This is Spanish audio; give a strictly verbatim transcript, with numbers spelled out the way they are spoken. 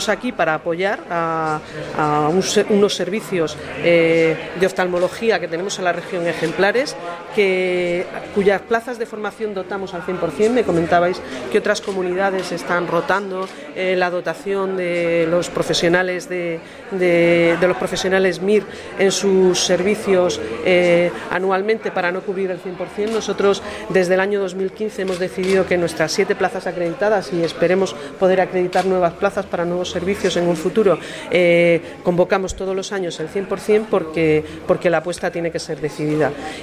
aquí para apoyar a, a un, unos servicios eh, de oftalmología que tenemos en la región ejemplares, que, cuyas plazas de formación dotamos al cien por cien. Me comentabais que otras comunidades están rotando eh, la dotación de los profesionales de, de, de los profesionales M I R en sus servicios eh, anualmente para no cubrir el cien por cien. Nosotros desde el año dos mil quince hemos decidido que nuestras siete plazas acreditadas, y esperemos poder acreditar nuevas plazas para nuevos servicios en un futuro, eh, convocamos todos los años el cien por cien porque, porque la apuesta tiene que ser decidida.